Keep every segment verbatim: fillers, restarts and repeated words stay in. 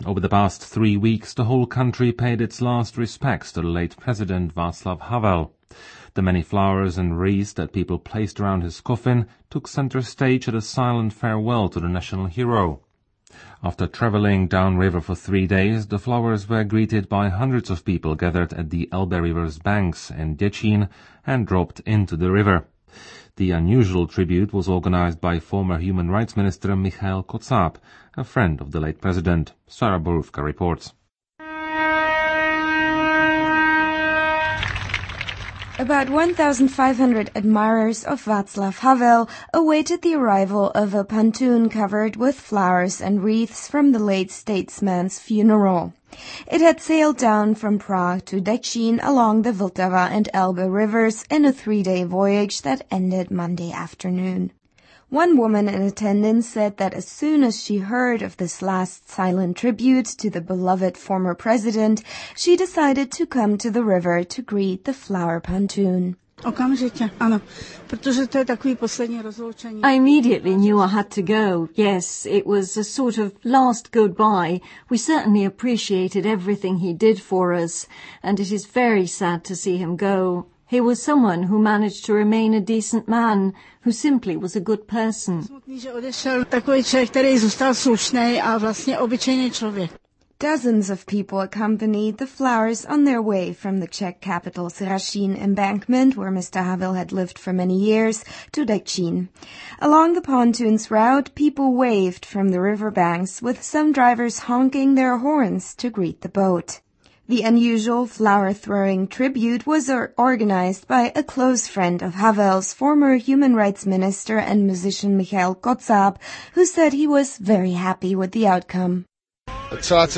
Over the past three weeks, the whole country paid its last respects to the late President Václav Havel. The many flowers and wreaths that people placed around his coffin took center stage at a silent farewell to the national hero. After traveling downriver for three days, the flowers were greeted by hundreds of people gathered at the Elbe River's banks in Děčín and dropped into the river. The unusual tribute was organized by former Human Rights Minister Michael Kocáb, a friend of the late president. Sarah Borówka reports. About one thousand five hundred admirers of Václav Havel awaited the arrival of a pontoon covered with flowers and wreaths from the late statesman's funeral. It had sailed down from Prague to Děčín along the Vltava and Elbe rivers in a three-day voyage that ended Monday afternoon. One woman in attendance said that as soon as she heard of this last silent tribute to the beloved former president, she decided to come to the river to greet the flower pontoon. I immediately knew I had to go. Yes, it was a sort of last goodbye. We certainly appreciated everything he did for us, and it is very sad to see him go. He was someone who managed to remain a decent man, who simply was a good person. Dozens of people accompanied the flowers on their way from the Czech capital's Rašín embankment, where Mister Havel had lived for many years, to Děčín. Along the pontoon's route, people waved from the riverbanks, with some drivers honking their horns to greet the boat. The unusual flower-throwing tribute was organized by a close friend of Havel's, former Human Rights Minister and musician Michael Kocáb, who said he was very happy with the outcome. A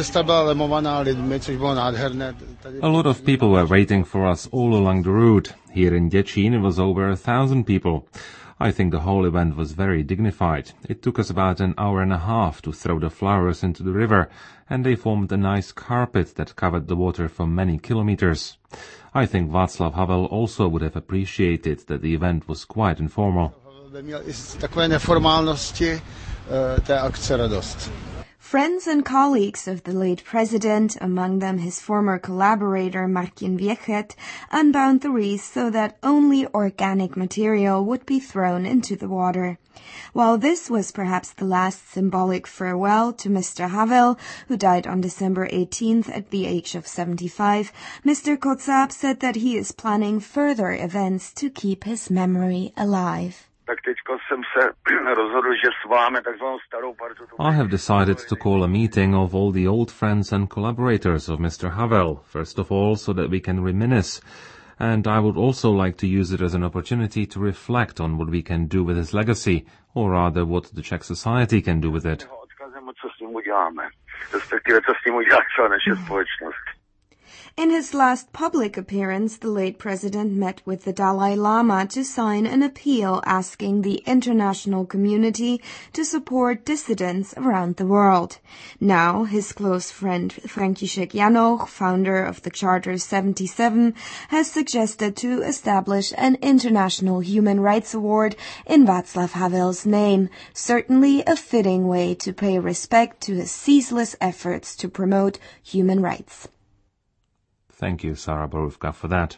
lot of people were waiting for us all along the route. Here in Děčín it was over a thousand people. I think the whole event was very dignified. It took us about an hour and a half to throw the flowers into the river, and they formed a nice carpet that covered the water for many kilometers. I think Václav Havel also would have appreciated that the event was quite informal. Friends and colleagues of the late president, among them his former collaborator Martin Věchet, unbound the wreath so that only organic material would be thrown into the water. While this was perhaps the last symbolic farewell to Mister Havel, who died on December eighteenth at the age of seventy-five, Mister Kocáb said that he is planning further events to keep his memory alive. I have decided to call a meeting of all the old friends and collaborators of Mister Havel, first of all so that we can reminisce, and I would also like to use it as an opportunity to reflect on what we can do with his legacy, or rather what the Czech society can do with it. In his last public appearance, the late president met with the Dalai Lama to sign an appeal asking the international community to support dissidents around the world. Now, his close friend František Janoch, founder of the Charter seventy-seven, has suggested to establish an international human rights award in Václav Havel's name, certainly a fitting way to pay respect to his ceaseless efforts to promote human rights. Thank you, Sarah Borówka, for that.